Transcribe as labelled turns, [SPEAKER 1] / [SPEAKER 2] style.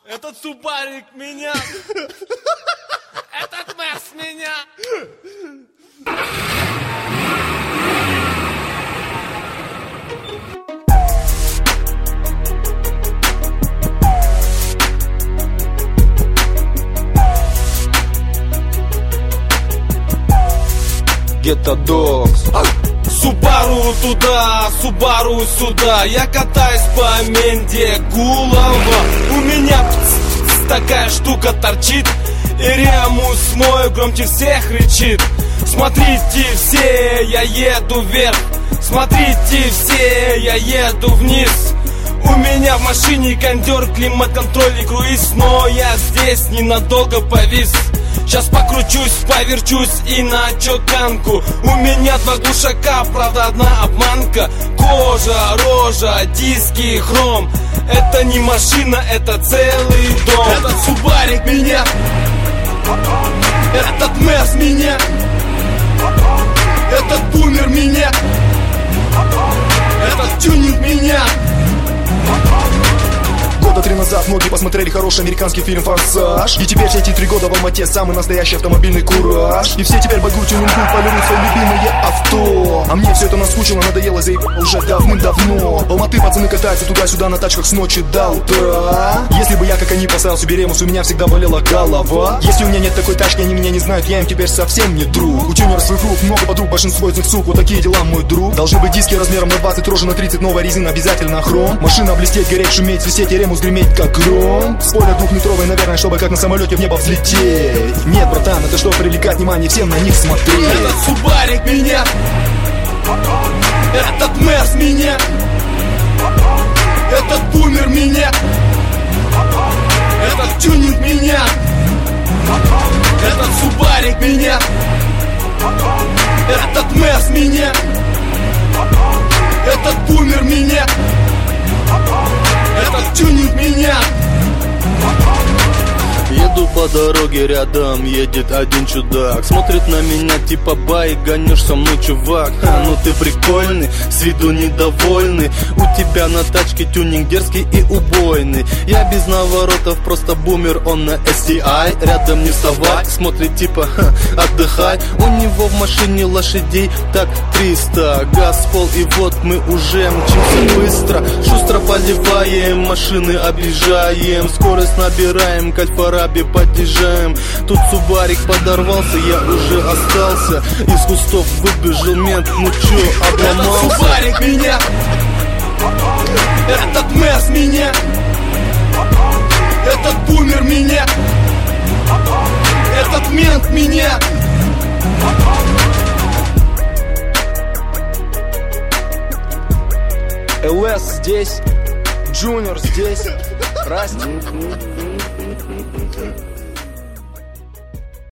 [SPEAKER 1] Этот субарик меня. Этот Мерс меня.
[SPEAKER 2] Ghetto Dogs.
[SPEAKER 1] Субару туда, Субару сюда. Я катаюсь по Менде Гулова. У меня такая штука торчит. И ремус мой громче всех кричит. Смотрите все, я еду вверх. Смотрите все, я еду вниз. У меня в машине кондер, климат-контроль и круиз. Но я здесь ненадолго повис. Сейчас покручусь, поверчусь и на чеканку. У меня 2 глушака, правда одна обманка. Кожа, рожа, диски, хром. Это не машина, это целый дом. Этот субарик меня. Этот Мерс меня. Этот бумер меня. Этот тюнинг меня.
[SPEAKER 3] Года 3 назад многие посмотрели хороший американский фильм «Форсаж». И теперь все эти 3 года в Алмате самый настоящий автомобильный кураж. И все теперь багу тюнингуют, полируют свои любимые авто. А мне все это наскучило, надоело, заебало уже давным-давно. В Алматы пацаны катаются туда-сюда на тачках с ночи до утра. Если бы я, как они, поставил себе ремус, у меня всегда болела голова. Если у меня нет такой тачки, они меня не знают, я им теперь совсем не друг. У тюнеров своих рук много подруг, большинство из них сук. Вот такие дела, мой друг. Должны быть диски размером на 20, рожи на 30, новая резина, обязательно хром. Машина блестеть, гореть, шуметь, свистеть и ремус греметь как гром. Спойлер 2-метровый, наверное, чтобы как на самолете в небо взлететь. Нет, братан, это что, привлекать внимание, всем на них смотреть.
[SPEAKER 1] Этот субарик меня. Этот Мерс меня. Этот бумер меня. Этот тюнинг меня. Этот субарик меня. Этот Мерс меня. Этот бумер меня. Этот тюнинг меня.
[SPEAKER 4] Еду по дороге, рядом едет один чудак. Смотрит на меня типа байк, гонишь со мной, чувак. Ну ты прикольный, с виду недовольный. У тебя на тачке тюнинг дерзкий и убойный. Я без наворотов, просто бумер, он на STI. Рядом не вставать, смотрит типа отдыхай. У него в машине лошадей так 300. Газ в пол и вот мы уже мчимся быстро. Шустро поливаем, машины объезжаем. Скорость набираем, к Альфараби подъезжаем. Тут субарик подорвался, я уже остался. Из кустов выбежал мент, ну чё, обломался.
[SPEAKER 1] Этот субарик меня. Этот Мерс меня. Этот бумер меня. Этот мент меня.
[SPEAKER 3] ЛС здесь, Джуниор здесь, Расти.